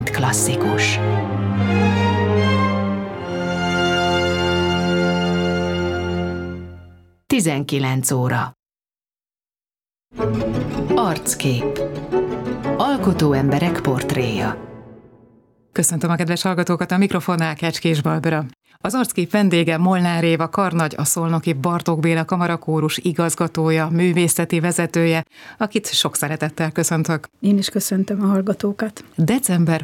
Klasszikus. Tizenkilenc óra. Arckép. Alkotó emberek portréja. Köszöntöm a kedves hallgatókat, a mikrofonnál Kecskés Barbara. Az Arckép vendége Molnár Éva karnagy, a szolnoki Bartók Béla Kamarakórus igazgatója, művészeti vezetője, akit sok szeretettel köszöntök. Én is köszöntöm a hallgatókat. December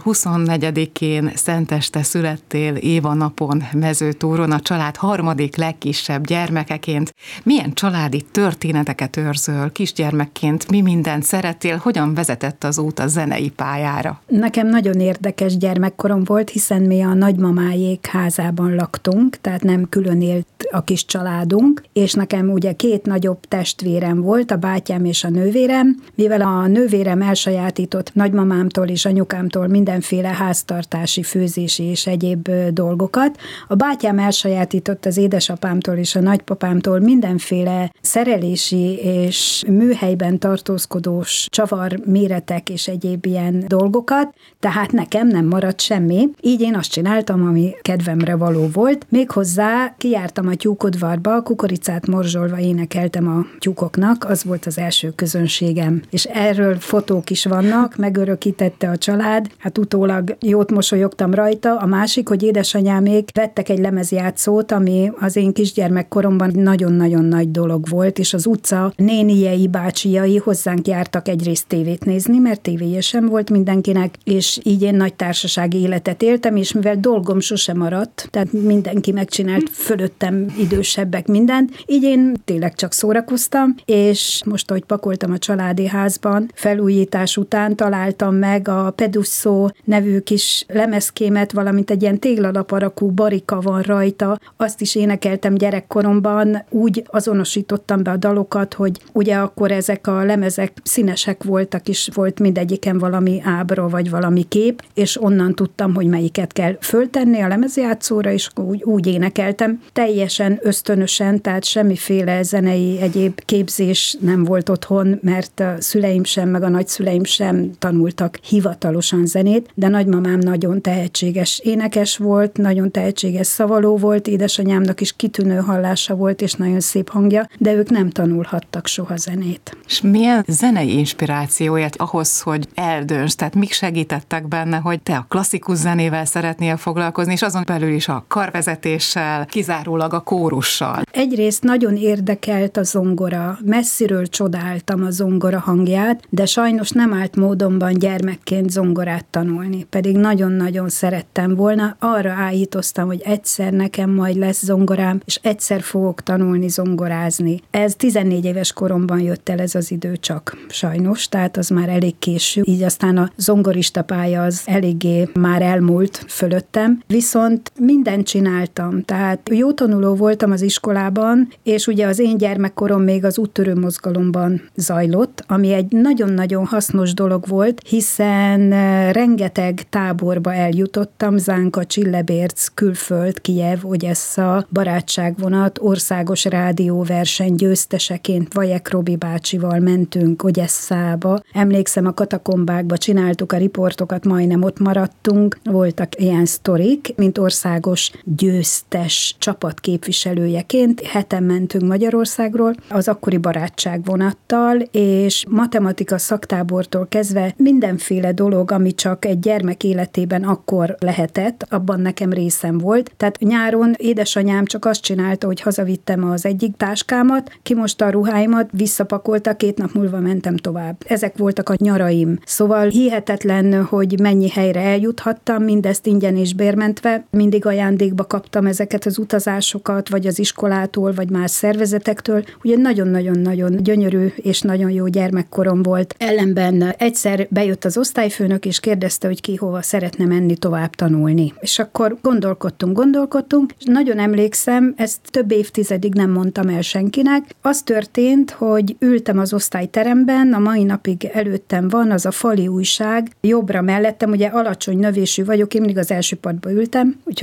24-én szenteste születtél Éva napon Mezőtúron, a család harmadik legkisebb gyermekeként. Milyen családi történeteket őrzöl kisgyermekként, mi mindent szerettél, hogyan vezetett az út a zenei pályára? Nekem nagyon érdekes gyermekkorom volt, hiszen mi a nagymamájék házában laktunk, tehát nem külön élt a kis családunk, és nekem ugye 2 nagyobb testvérem volt, a bátyám és a nővérem, mivel a nővérem elsajátított nagymamámtól és anyukámtól mindenféle háztartási, főzési és egyéb dolgokat. A bátyám elsajátított az édesapámtól és a nagypapámtól mindenféle szerelési és műhelyben tartózkodós csavar méretek és egyéb ilyen dolgokat, tehát nekem nem maradt semmi. Így én azt csináltam, ami kedvemre való volt. Méghozzá kijártam a tyúkodvarba, kukoricát morzsolva énekeltem a tyúkoknak, az volt az első közönségem. És erről fotók is vannak, megörökítette a család, hát utólag jót mosolyogtam rajta. A másik, hogy édesanyámék vettek egy lemezjátszót, ami az én kisgyermekkoromban nagyon-nagyon nagy dolog volt, és az utca néniei, bácsiai hozzánk jártak egyrészt tévét nézni, mert tévéje sem volt mindenkinek, és így én nagy társasági életet éltem, és mivel dolgom sosem maradt, tehát mindenki megcsinált fölöttem idősebbek mindent, így én tényleg csak szórakoztam, és most, ahogy pakoltam a családi házban, felújítás után találtam meg a Pedusszó nevű kis lemezkémet, valamint egy ilyen téglalaparakú barika van rajta, azt is énekeltem gyerekkoromban, úgy azonosítottam be a dalokat, hogy ugye akkor ezek a lemezek színesek voltak, és volt mindegyiken valami ábra, vagy valami kép, és onnan tudtam, hogy melyiket kell föltenni a lemezjátszóra, és úgy énekeltem. Teljesen ösztönösen, tehát semmiféle zenei egyéb képzés nem volt otthon, mert a szüleim sem, meg a nagyszüleim sem tanultak hivatalosan zenét, de nagymamám nagyon tehetséges énekes volt, nagyon tehetséges szavaló volt, édesanyámnak is kitűnő hallása volt, és nagyon szép hangja, de ők nem tanulhattak soha zenét. És milyen zenei inspirációért ahhoz, hogy eldönts, tehát mik segítettek benne, hogy te a klasszikus zenével szeretnél foglalkozni, és azon belül is a karvezetéssel, kizárólag a kórussal? Egyrészt nagyon érdekelt a zongora, messziről csodáltam a zongora hangját, de sajnos nem állt módonban gyermekként zongorát tanulni, pedig nagyon-nagyon szerettem volna, arra áhítoztam, hogy egyszer nekem majd lesz zongorám, és egyszer fogok tanulni zongorázni. Ez 14 éves koromban jött el ez az idő csak, sajnos, tehát az már elég késő, így aztán a zongorista pálya az eléggé már elmúlt fölöttem, viszont mindent csináltam, tehát jó tanuló voltam az iskolában, és ugye az én gyermekkorom még az úttörő mozgalomban zajlott, ami egy nagyon-nagyon hasznos dolog volt, hiszen rengeteg táborba eljutottam, Zánka, Csillebérc, Külföld, Kijev, Ogyessza, barátságvonat, országos rádióverseny győzteseként Vajek Robi bácsival mentünk Ogyesszába. Emlékszem, a katakombákba csináltuk a riportokat, majdnem ott maradtunk, voltak ilyen sztorik, mint országos győztes csapat képviselőjeként. Heten mentünk Magyarországról az akkori barátságvonattal, és matematika szaktábortól kezdve mindenféle dolog, ami csak egy gyermek életében akkor lehetett, abban nekem részem volt. Tehát nyáron édesanyám csak azt csinálta, hogy hazavittem az egyik táskámat, kimosta a ruháimat, visszapakolta, 2 nap múlva mentem tovább. Ezek voltak a nyaraim. Szóval hihetetlen, hogy mennyi helyre eljuthattam, mindezt ingyen és bérmentve. Mindig ajándékba kaptam ezeket az utazásokat, vagy az iskolától, vagy más szervezetektől. Ugye nagyon-nagyon-nagyon gyönyörű és nagyon jó gyermekkorom volt. Ellenben egyszer bejött az osztályfőnök, és kérdezte, hogy ki hova szeretne menni tovább tanulni. És akkor gondolkodtunk, és nagyon emlékszem, ezt több évtizedig nem mondtam el senkinek. Az történt, hogy ültem az osztályteremben, a mai napig előttem van az a fali újság, jobbra mellettem, ugye alacsony növésű vagyok, én mindig az első padba ültem, úgyhogy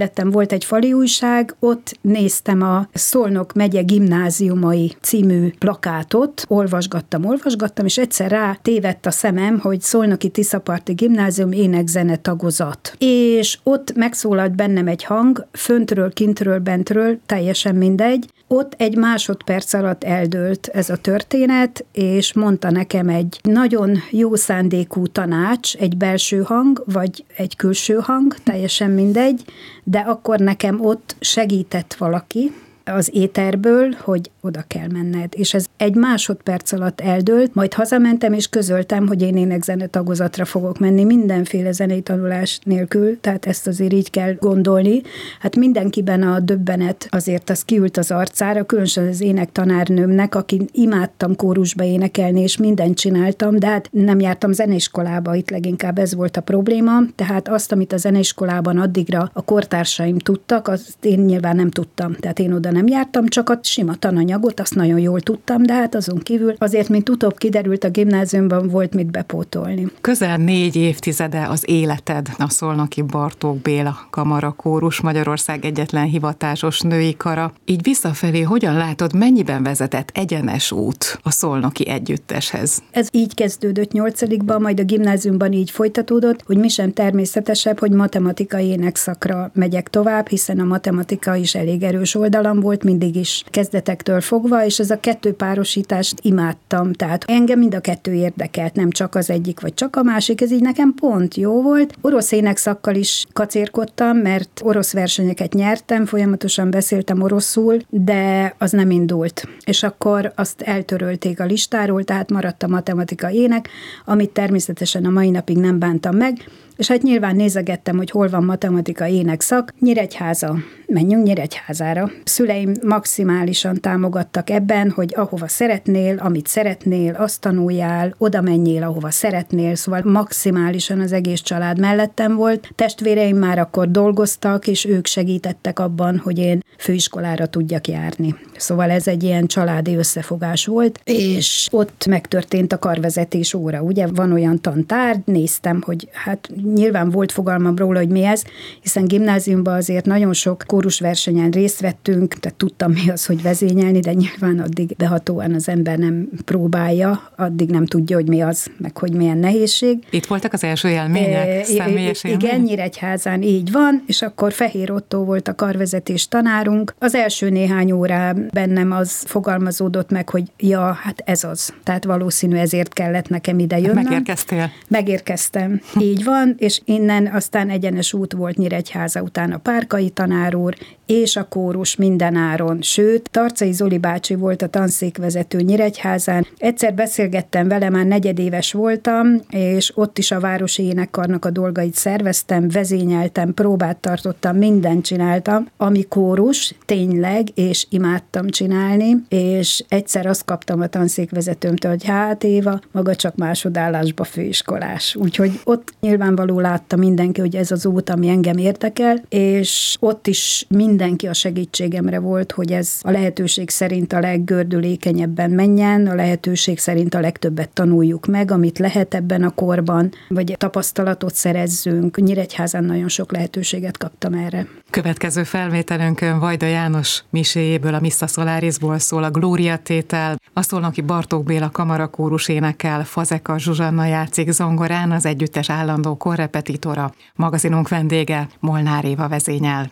mellettem volt egy fali újság, ott néztem a Szolnok megye gimnáziumai című plakátot, olvasgattam, és egyszer rá tévedt a szemem, hogy Szolnoki Tiszaparti Gimnázium ének-zene tagozat. És ott megszólalt bennem egy hang, föntről, kintről, bentről, teljesen mindegy. Ott egy másodperc alatt eldőlt ez a történet, és mondta nekem egy nagyon jó szándékú tanács, egy belső hang, vagy egy külső hang, teljesen mindegy, de akkor nekem ott segített valaki az éterből, hogy oda kell menned. És ez egy másodperc alatt eldőlt, majd hazamentem, és közöltem, hogy én ének-zene tagozatra fogok menni, mindenféle zenei tanulás nélkül, tehát ezt azért így kell gondolni. Hát mindenkiben a döbbenet azért az kiült az arcára, különösen az énektanárnőmnek, aki imádtam kórusba énekelni, és mindent csináltam, de hát nem jártam zeneiskolába, itt leginkább ez volt a probléma, tehát azt, amit a zeneiskolában addigra a kortársaim tudtak, azt én nyilván nem tudtam, tehát én oda nem jártam, csak a sima tananyagot, azt nagyon jól tudtam, de hát azon kívül azért, mint utóbb kiderült, a gimnáziumban volt mit bepótolni. Közel 4 évtizede az életed a Szolnoki Bartók Béla Kamarakórus, Magyarország egyetlen hivatásos női kara. Így visszafelé hogyan látod, mennyiben vezetett egyenes út a szolnoki együtteshez? Ez így kezdődött 8-ban, majd a gimnáziumban így folytatódott, hogy mi sem természetesebb, hogy matematikai énekszakra megyek tovább, hiszen a matematika is elég erős oldalam volt mindig is kezdetektől fogva, és ez a kettő párosítást imádtam. Tehát engem mind a kettő érdekelt, nem csak az egyik, vagy csak a másik, ez így nekem pont jó volt. Orosz énekszakkal is kacérkodtam, mert orosz versenyeket nyertem, folyamatosan beszéltem oroszul, de az nem indult. És akkor azt eltörölték a listáról, tehát maradt a matematika ének, amit természetesen a mai napig nem bántam meg, és hát nyilván nézegettem, hogy hol van matematika énekszak. Nyíregyháza. Menjünk Nyíregyházára. Szüleim maximálisan támogattak ebben, hogy ahova szeretnél, amit szeretnél, azt tanuljál, oda menjél, ahova szeretnél, szóval maximálisan az egész család mellettem volt. Testvéreim már akkor dolgoztak, és ők segítettek abban, hogy én főiskolára tudjak járni. Szóval ez egy ilyen családi összefogás volt, és ott megtörtént a karvezetés óra. Ugye van olyan tantárgy, néztem, hogy hát nyilván volt fogalmam róla, hogy mi ez, hiszen gimnáziumban azért nagyon sok kórusversenyen részt vettünk, tehát tudtam mi az, hogy vezényelni, de nyilván addig behatóan az ember nem próbálja, addig nem tudja, hogy mi az, meg hogy milyen nehézség. Itt voltak az első élmények, személyes élmények? Igen, Nyíregyházán így van, és akkor Fehér Ottó volt a karvezetés tanárunk. Az első néhány órán bennem az fogalmazódott meg, hogy ja, hát ez az. Tehát valószínű ezért kellett nekem ide jönnöm. Megérkeztél? Megérkeztem. Így van, és innen aztán egyenes út volt Nyíregyháza után a Párkai tanár úr, és a kórus mindenáron. Sőt, Tarcai Zoli bácsi volt a tanszékvezető Nyíregyházán. Egyszer beszélgettem vele, már negyedéves voltam, és ott is a városi énekkarnak a dolgait szerveztem, vezényeltem, próbát tartottam, mindent csináltam, ami kórus, tényleg, és imádtam csinálni, és egyszer azt kaptam a tanszékvezetőmtől, hogy hát Éva, maga csak másodállásba főiskolás. Úgyhogy ott nyilvánvaló látta mindenki, hogy ez az út, ami engem érdekel, és ott is mindenki a segítségemre volt, hogy ez a lehetőség szerint a leggördülékenyebben menjen, a lehetőség szerint a legtöbbet tanuljuk meg, amit lehet ebben a korban, vagy tapasztalatot szerezzünk. Nyíregyházán nagyon sok lehetőséget kaptam erre. Következő felvételünkön Vajda János miséjéből, a Missa Solarisból szól a Glória tétel. A Szolnoki Bartók Béla Kamarakórus énekel, Fazeka Zsuzsanna játszik zongorán, az együttes állandó korrepetitora. Magazinunk vendége Molnár Éva vezényel.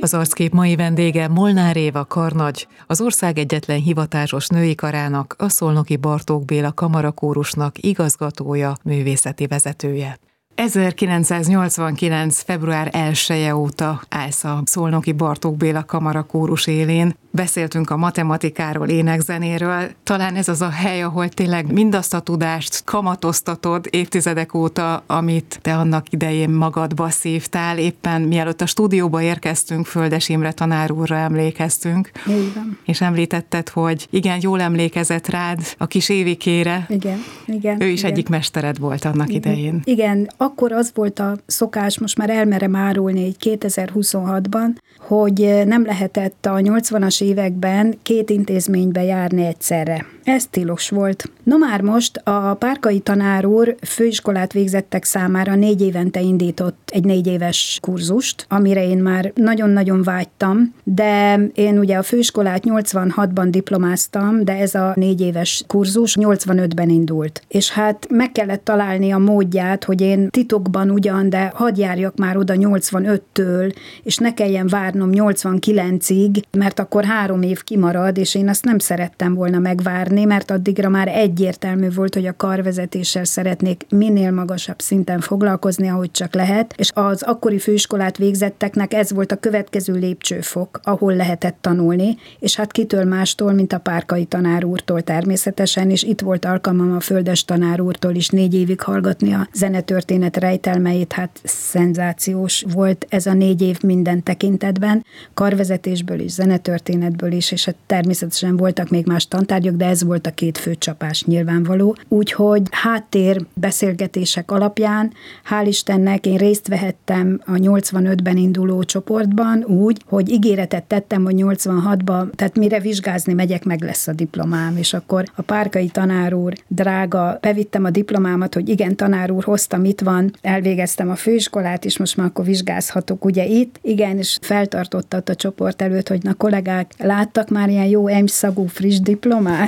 Az Arckép mai vendége Molnár Éva karnagy, az ország egyetlen hivatásos női karának, a Szolnoki Bartók Béla Kamarakórusnak igazgatója, művészeti vezetője. 1989. február 1-e óta állsz a Szolnoki Bartók Béla Kamarakórus élén. Beszéltünk a matematikáról, énekzenéről. Talán ez az a hely, ahol tényleg mindazt a tudást kamatoztatod évtizedek óta, amit te annak idején magadba szívtál. Éppen mielőtt a stúdióba érkeztünk, Földes Imre tanár úrra emlékeztünk. Igen. És említetted, hogy igen, jól emlékezett rád a kis Évikére. Igen. Ő is egyik mestered volt annak idején. Igen, akkor az volt a szokás, most már elmerem árulni így 2026-ban, hogy nem lehetett a 80-as években 2 intézménybe járni egyszerre. Ez tilos volt. No már most a Párkai tanár úr főiskolát végzettek számára 4 évente indított egy 4 éves kurzust, amire én már nagyon-nagyon vágytam, de én ugye a főiskolát 86-ban diplomáztam, de ez a 4 éves kurzus 85-ben indult. És hát meg kellett találni a módját, hogy én titokban ugyan, de hadd járjak már oda 85-től, és ne kelljen várnom 89-ig, mert akkor 3 év kimarad, és én azt nem szerettem volna megvárni, mert addigra már egyértelmű volt, hogy a karvezetéssel szeretnék minél magasabb szinten foglalkozni, ahogy csak lehet, és az akkori főiskolát végzetteknek ez volt a következő lépcsőfok, ahol lehetett tanulni, és hát kitől mástól, mint a Párkai tanár úrtól természetesen, és itt volt alkalmam a Földes tanár úrtól is 4 évig hallgatni a zenetörténet rejtelmeit, hát szenzációs volt ez a 4 év minden tekintetben, karvezetésből is, zenetörténetből is, és hát természetesen voltak még más tantárgyak, de ez volt a 2 fő csapás nyilvánvaló. Úgyhogy háttér beszélgetések alapján, hál' Istennek én részt vehettem a 85-ben induló csoportban úgy, hogy ígéretet tettem, hogy 86-ban, tehát mire vizsgázni megyek, meg lesz a diplomám, és akkor a Párkai tanár úr drága, bevittem a diplomámat, hogy igen, tanár úr, hoztam, itt van, elvégeztem a főiskolát, és most már akkor vizsgázhatok ugye itt. Igen, és feltartottat a csoport előtt, hogy na kollégák, láttak már ilyen jó emszagú friss diplomát?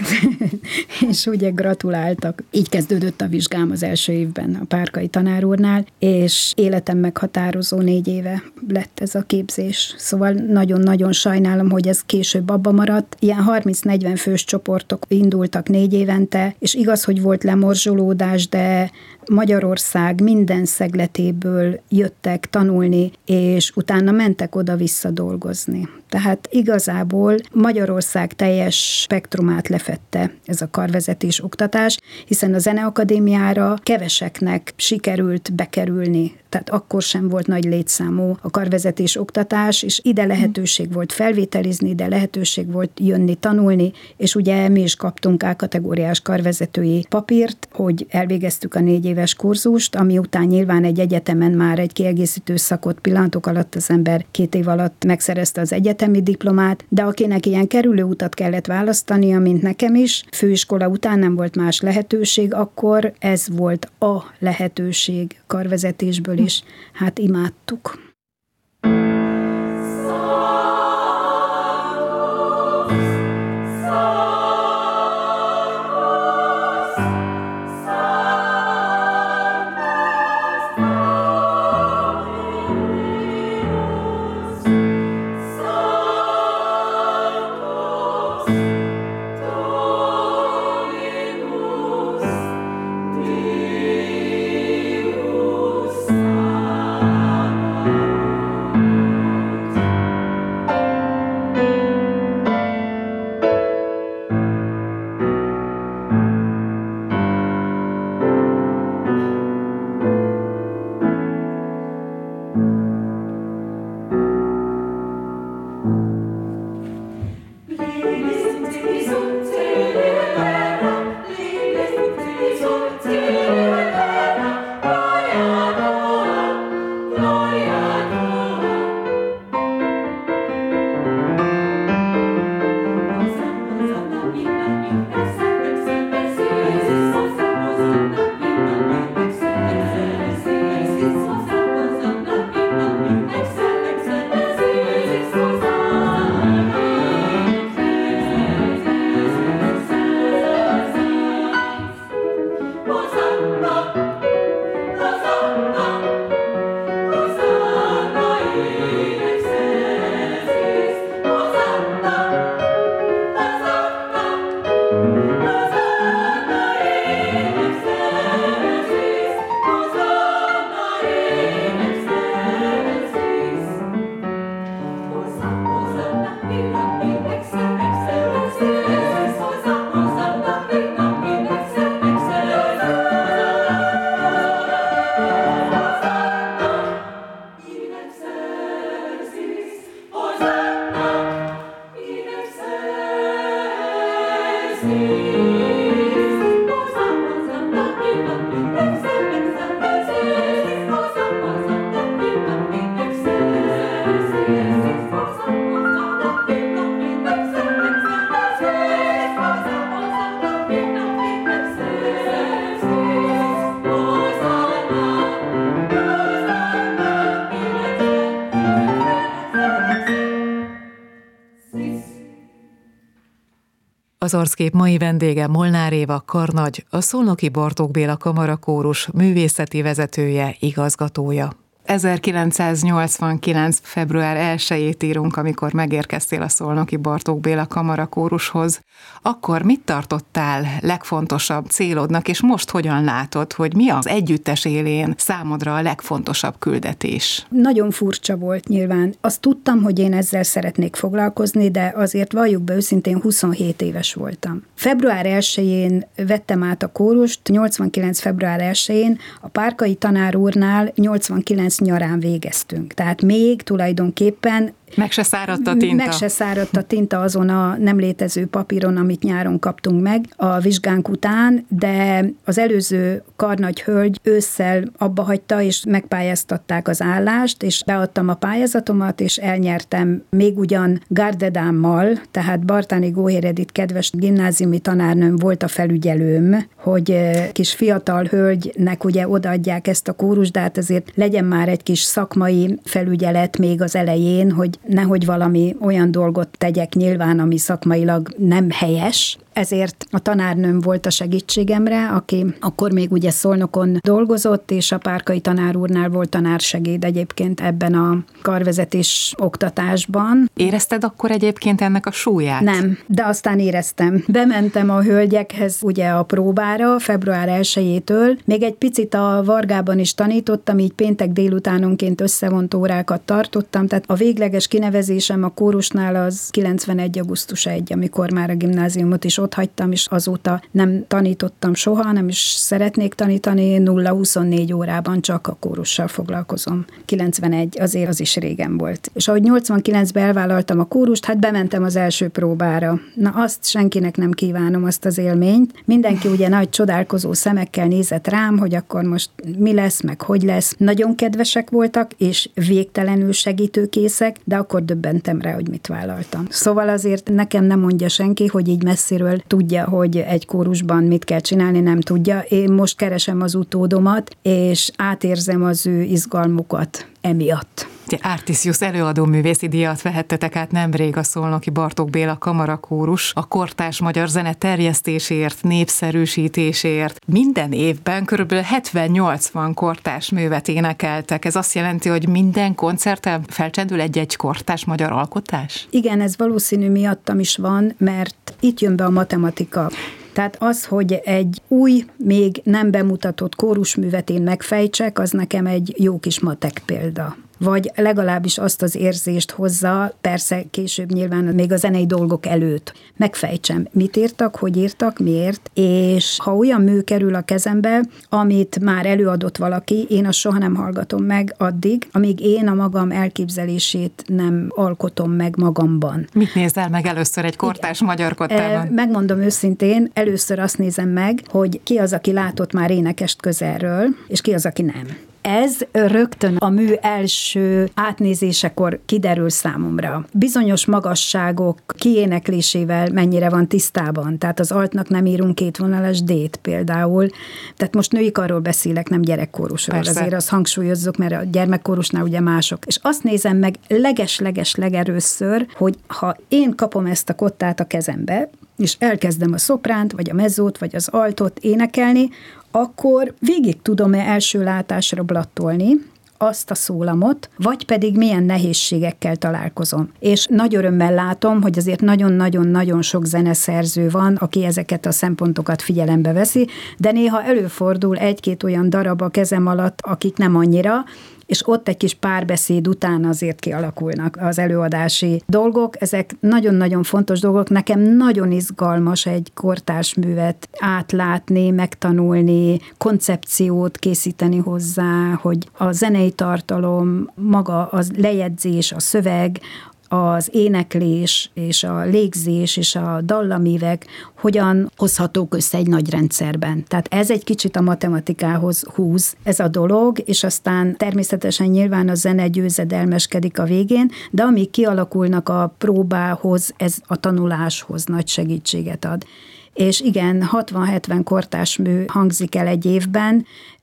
És ugye gratuláltak. Így kezdődött a vizsgám az első évben a Párkai tanár úrnál, és életem meghatározó 4 éve lett ez a képzés. Szóval nagyon-nagyon sajnálom, hogy ez később abba maradt. Ilyen 30-40 fős csoportok indultak 4 évente, és igaz, hogy volt lemorzsolódás, de Magyarország minden szegletéből jöttek tanulni, és utána mentek oda-vissza dolgozni. Tehát igazából Magyarország teljes spektrumát lefette ez a karvezetés oktatás, hiszen a Zeneakadémiára keveseknek sikerült bekerülni. Tehát akkor sem volt nagy létszámú a karvezetés oktatás, és ide lehetőség volt felvételizni, ide lehetőség volt jönni, tanulni, és ugye mi is kaptunk A-kategóriás karvezetői papírt, hogy elvégeztük a 4 éves kurzust, ami után nyilván egy egyetemen már egy kiegészítő szakot pillanatok alatt az ember 2 év alatt megszerezte az egyetemi diplomát, de akinek ilyen kerülő utat kellett választania, mint nekem is, főiskola után nem volt más lehetőség, akkor ez volt a lehetőség karvezetésből is. Hát imádtuk. Az arckép mai vendége Molnár Éva karnagy, a Szolnoki Bartók Béla Kamarakórus művészeti vezetője, igazgatója. 1989. február 1-jét írunk, amikor megérkeztél a Szolnoki Bartók Béla Kamarakórushoz. Akkor mit tartottál legfontosabb célodnak, és most hogyan látod, hogy mi az együttes élén számodra a legfontosabb küldetés? Nagyon furcsa volt nyilván. Azt tudtam, hogy én ezzel szeretnék foglalkozni, de azért valljuk be őszintén, 27 éves voltam. Február 1-én vettem át a kórust, 89. február 1-én a Párkai tanár úrnál 89 nyarán végeztünk. Tehát még tulajdonképpen meg se száradt a tinta. Meg se száradt a tinta azon a nem létező papíron, amit nyáron kaptunk meg a vizsgánk után, de az előző karnagy hölgy ősszel abba hagyta, és megpályáztatták az állást, és beadtam a pályázatomat, és elnyertem még ugyan Gárdedámmal, tehát Bartáni Góhér Edith kedves gimnáziumi tanárnőm volt a felügyelőm, hogy kis fiatal hölgynek ugye odaadják ezt a kórust, de hát azért legyen már egy kis szakmai felügyelet még az elején, hogy nehogy valami olyan dolgot tegyek nyilván, ami szakmailag nem helyes. Ezért a tanárnőm volt a segítségemre, aki akkor még ugye Szolnokon dolgozott, és a Párkai tanár úrnál volt tanársegéd egyébként ebben a karvezetés oktatásban. Érezted akkor egyébként ennek a súlyát? Nem, de aztán éreztem. Bementem a hölgyekhez ugye a próbára február 1-től. Még egy picit a Vargában is tanítottam, így péntek délutánonként összevont órákat tartottam, tehát a végleges kinevezésem a kórusnál az 91. augusztus 1, amikor már a gimnáziumot is ott hagytam, és azóta nem tanítottam soha, nem is szeretnék tanítani, 0-24 órában csak a kórussal foglalkozom. 91, azért az is régen volt. És ahogy 89-ben elvállaltam a kórust, hát bementem az első próbára. Na azt senkinek nem kívánom, azt az élményt. Mindenki ugye nagy csodálkozó szemekkel nézett rám, hogy akkor most mi lesz, meg hogy lesz. Nagyon kedvesek voltak, és végtelenül segítőkészek, de akkor döbbentem rá, hogy mit vállaltam. Szóval azért nekem nem mondja senki, hogy így messziről tudja, hogy egy kórusban mit kell csinálni, nem tudja. Én most keresem az utódomat, és átérzem az ő izgalmukat emiatt. Artisius előadó művészi díjat vehettetek át nemrég a Szolnoki Bartók Béla Kamarakórus a kortárs magyar zene terjesztéséért, népszerűsítésért. Minden évben körülbelül 70-80 kortárs művet énekeltek. Ez azt jelenti, hogy minden koncerten felcsendül egy-egy kortárs magyar alkotás? Igen, ez valószínű miattam is van, mert itt jön be a matematika. Tehát az, hogy egy új, még nem bemutatott kórusművet én megfejtsek, az nekem egy jó kis matek példa. Vagy legalábbis azt az érzést hozza, persze később nyilván még a zenei dolgok előtt. Megfejtsem, mit írtak, hogy írtak, miért, és ha olyan mű kerül a kezembe, amit már előadott valaki, én azt soha nem hallgatom meg addig, amíg én a magam elképzelését nem alkotom meg magamban. Mit nézel meg először egy kortárs magyar kottában? Megmondom őszintén, először azt nézem meg, hogy ki az, aki látott már énekest közelről, és ki az, aki nem. Ez rögtön a mű első átnézésekor kiderül számomra. Bizonyos magasságok kiéneklésével mennyire van tisztában. Tehát az altnak nem írunk kétvonalas D-t például. Tehát most női karról beszélek, nem gyerekkórusról. Persze. Azért azt hangsúlyozzuk, mert a gyermekkórusnál ugye mások. És azt nézem meg leges-leges legelőször, hogy ha én kapom ezt a kottát a kezembe, és elkezdem a szopránt, vagy a mezzót, vagy az altot énekelni, akkor végig tudom-e első látásra blattolni azt a szólamot, vagy pedig milyen nehézségekkel találkozom. És nagy örömmel látom, hogy azért nagyon-nagyon-nagyon sok zeneszerző van, aki ezeket a szempontokat figyelembe veszi, de néha előfordul egy-két olyan darab a kezem alatt, akik nem annyira, és ott egy kis párbeszéd után azért kialakulnak az előadási dolgok. Ezek nagyon-nagyon fontos dolgok. Nekem nagyon izgalmas egy kortárs művet átlátni, megtanulni, koncepciót készíteni hozzá, hogy a zenei tartalom, maga az lejegyzés, a szöveg, az éneklés és a légzés és a dallamívek hogyan hozhatók össze egy nagy rendszerben. Tehát ez egy kicsit a matematikához húz ez a dolog, és aztán természetesen nyilván a zene győzedelmeskedik a végén, de amíg kialakulnak a próbához, ez a tanuláshoz nagy segítséget ad. És igen, 60-70 kortárs mű hangzik el egy évben,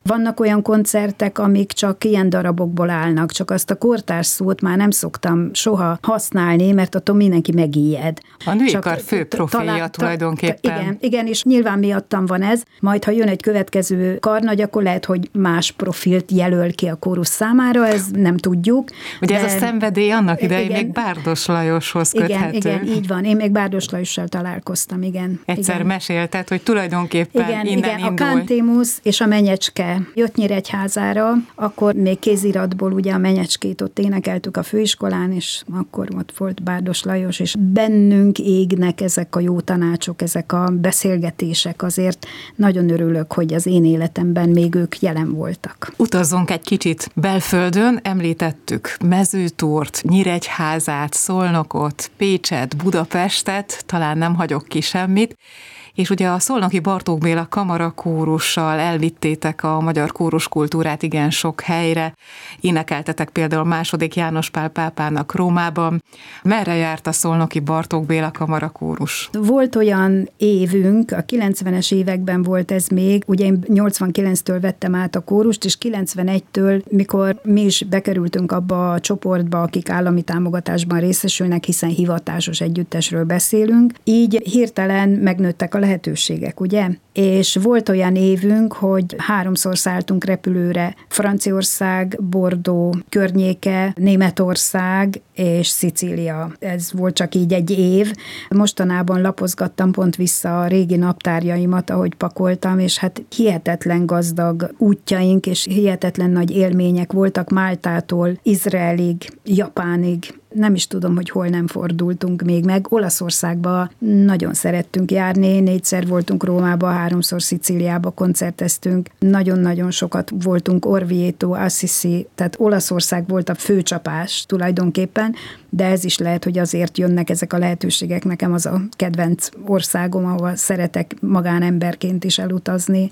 Vannak olyan koncertek, amik csak ilyen darabokból állnak, csak azt a kortárs szót már nem szoktam soha használni, mert attól mindenki megijed. A nőikar fő profilja tulajdonképpen. Igen, és nyilván miattam van ez, majd ha jön egy következő karnagy, akkor lehet, hogy más profilt jelöl ki a kórus számára, ez nem tudjuk. Ugye ez a szenvedély annak idején még Bárdos Lajoshoz köthető. Igen, így van. Én még Bárdos Lajossal találkoztam, igen. Egyszer mesélted, hogy tulajdonképpen innen indul. A Kantémusz és a Menyecske jött Nyíregyházára, akkor még kéziratból ugye a Menyecskét ott énekeltük a főiskolán, és akkor ott volt Bárdos Lajos, és bennünk égnek ezek a jó tanácsok, ezek a beszélgetések, azért nagyon örülök, hogy az én életemben még ők jelen voltak. Utazzunk egy kicsit belföldön, említettük Mezőtúrt, Nyíregyházát, Szolnokot, Pécset, Budapestet, talán nem hagyok ki semmit, és ugye a szolnoki Bartók Béla kamarakórussal elvittétek a magyar kóruskultúrát igen sok helyre, énekeltetek például második János Pál pápának Rómában. Merre járt a szolnoki Bartók Béla kamarakórus? Volt olyan évünk, a 90-es években volt ez még, ugye én 89-től vettem át a kórust, és 91-től, mikor mi is bekerültünk abba a csoportba, akik állami támogatásban részesülnek, hiszen hivatásos együttesről beszélünk, így hirtelen megnőttek a lehetőségek, ugye? És volt olyan évünk, hogy 3-szor szálltunk repülőre, Franciaország, Bordeaux környéke, Németország és Szicília. Ez volt csak így egy év. Mostanában lapozgattam pont vissza a régi naptárjaimat, ahogy pakoltam, és hát hihetetlen gazdag útjaink, és hihetetlen nagy élmények voltak Máltától, Izraelig, Japánig. Nem is tudom, hogy hol nem fordultunk még meg. Olaszországba nagyon szerettünk járni, 4-szer voltunk Rómába, 3-szor Szicíliába koncerteztünk, nagyon-nagyon sokat voltunk Orvieto, Assisi, tehát Olaszország volt a főcsapás tulajdonképpen, de ez is lehet, hogy azért jönnek ezek a lehetőségek. Nekem az a kedvenc országom, ahol szeretek magánemberként is elutazni,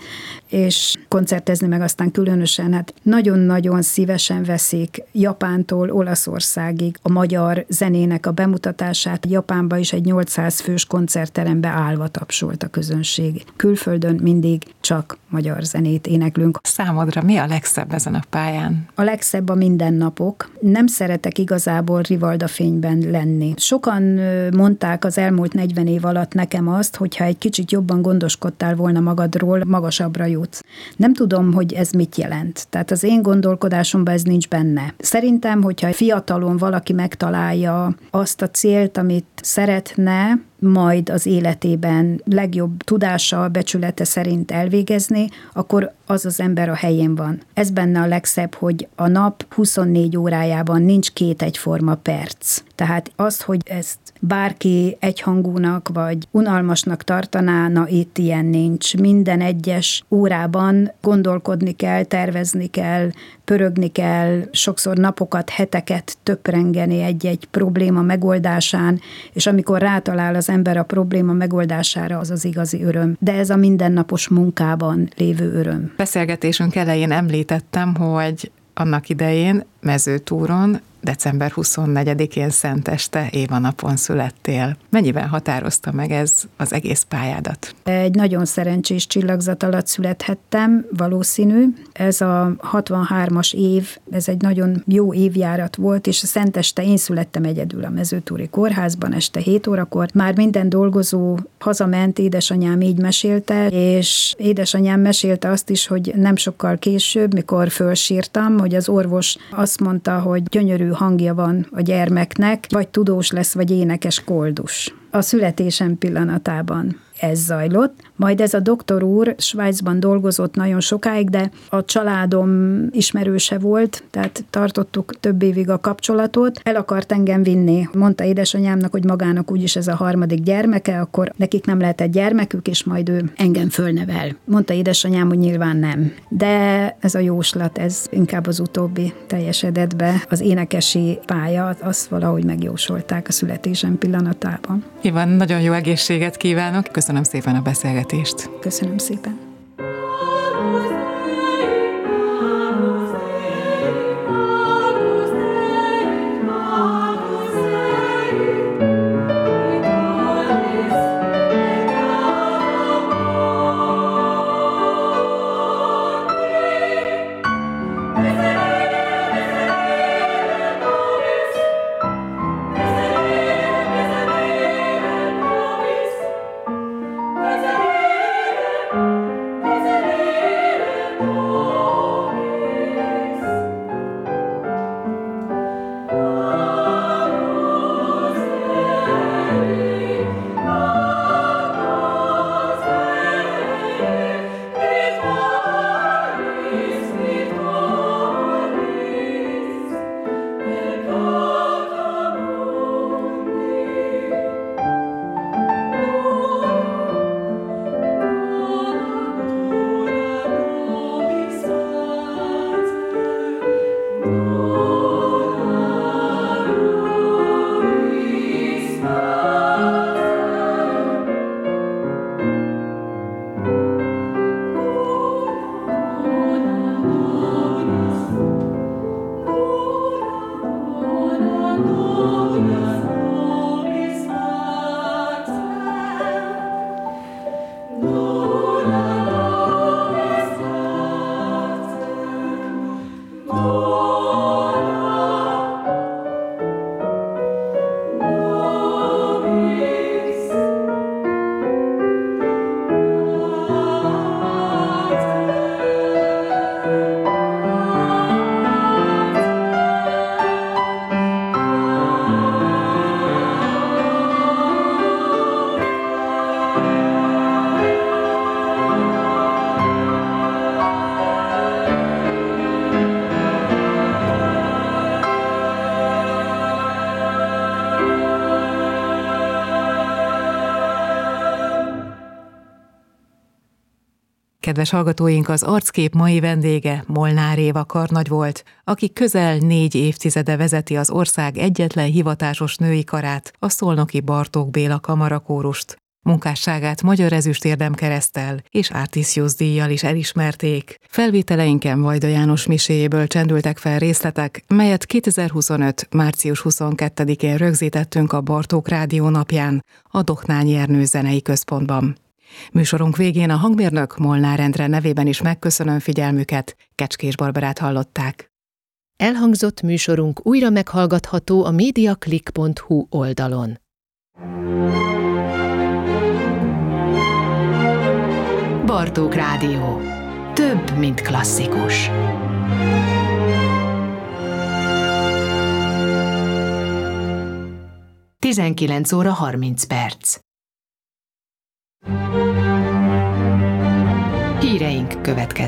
és koncertezni meg aztán különösen, hát nagyon-nagyon szívesen veszik Japántól Olaszországig a magyar zenének a bemutatását. Japánban is egy 800 fős koncertterembe állva tapsolt a közönség. Külföldön mindig csak magyar zenét éneklünk. Számodra mi a legszebb ezen a pályán? A legszebb a mindennapok. Nem szeretek igazából rivaldafényben lenni. Sokan mondták az elmúlt 40 év alatt nekem azt, hogyha egy kicsit jobban gondoskodtál volna magadról, magasabbra jutsz. Nem tudom, hogy ez mit jelent. Tehát az én gondolkodásomban ez nincs benne. Szerintem, hogyha fiatalon valaki megtalálja azt a célt, amit szeretne, majd az életében legjobb tudása, becsülete szerint elvégezni, akkor az az ember a helyén van. Ez benne a legszebb, hogy a nap 24 órájában nincs két egyforma perc. Tehát az, hogy ezt bárki egyhangúnak vagy unalmasnak tartaná, na itt ilyen nincs. Minden egyes órában gondolkodni kell, tervezni kell, pörögni kell, sokszor napokat, heteket töprengeni egy-egy probléma megoldásán, és amikor rátalál az ember a probléma megoldására, az az igazi öröm. De ez a mindennapos munkában lévő öröm. Beszélgetésünk elején említettem, hogy annak idején Mezőtúron december 24-én szenteste évanapon születtél. Mennyiben határozta meg ez az egész pályádat? Egy nagyon szerencsés csillagzat alatt születhettem, valószínű. Ez a 63-as év, ez egy nagyon jó évjárat volt, és a szenteste én születtem egyedül a Mezőtúri kórházban este 7 órakor. Már minden dolgozó hazament, édesanyám így mesélte, és édesanyám mesélte azt is, hogy nem sokkal később, mikor fölsírtam, hogy az orvos azt mondta, hogy gyönyörű hangja van a gyermeknek, vagy tudós lesz, vagy énekes koldus. A születésem pillanatában ez zajlott. Majd ez a doktor úr Svájcban dolgozott nagyon sokáig, de a családom ismerőse volt, tehát tartottuk több évig a kapcsolatot. El akart engem vinni. Mondta édesanyámnak, hogy magának úgyis ez a harmadik gyermeke, akkor nekik nem lehetett gyermekük, és majd ő engem fölnevel. Mondta édesanyám, hogy nyilván nem. De ez a jóslat, ez inkább az utóbbi teljesedett be. Az énekesi pálya, azt valahogy megjósolták a születésem pillanatában. Iván, nagyon jó egészséget kívánok. Köszönöm szépen a beszélgetést. Köszönöm szépen. Kedves hallgatóink, az Arckép mai vendége Molnár Éva karnagy volt, aki közel 4 évtizede vezeti az ország egyetlen hivatásos női karát, a szolnoki Bartók Béla kamarakórust. Munkásságát Magyar Ezüst-érdemkereszttel és Artisius díjjal is elismerték. Felvételeinken Vajda János miséjéből csendültek fel részletek, melyet 2025. március 22-én rögzítettünk a Bartók Rádió napján, a Doknányi Ernő Zenei Központban. Műsorunk végén a hangmérnök Molnár Endre nevében is megköszönöm figyelmüket, Kecskés Barbarát hallották. Elhangzott műsorunk újra meghallgatható a mediaclick.hu oldalon. Bartók Rádió. Több, mint klasszikus. Tizenkilenc óra 30 perc. Híreink következnek.